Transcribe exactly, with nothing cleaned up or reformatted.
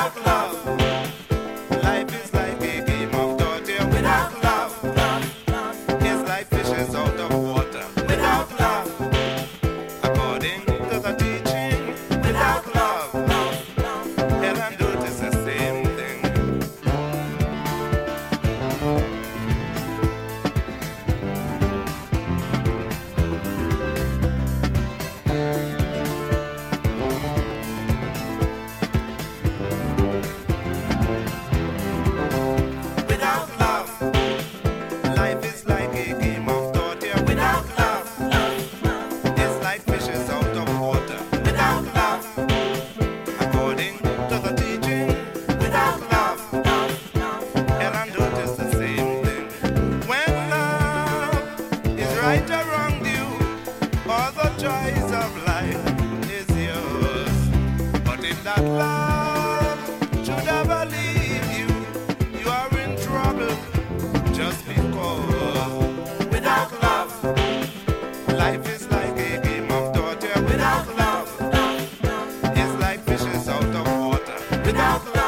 Without love, life is like a game of torture. Without love, it's like fishes out of water. Without love, according to the teaching. Without love, hell and dirt is the same thing. Without love, life is like a game of torture. Without love, it's like fishes out of water. Without love, according to the teaching. Without love, hell and dirt is the same thing. When love is right around you, all the joys of life is yours. But if that love should ever leave you, you are in trouble just because. Without love, life is like a game of torture. Without love, it's like fishes out of water. Without love.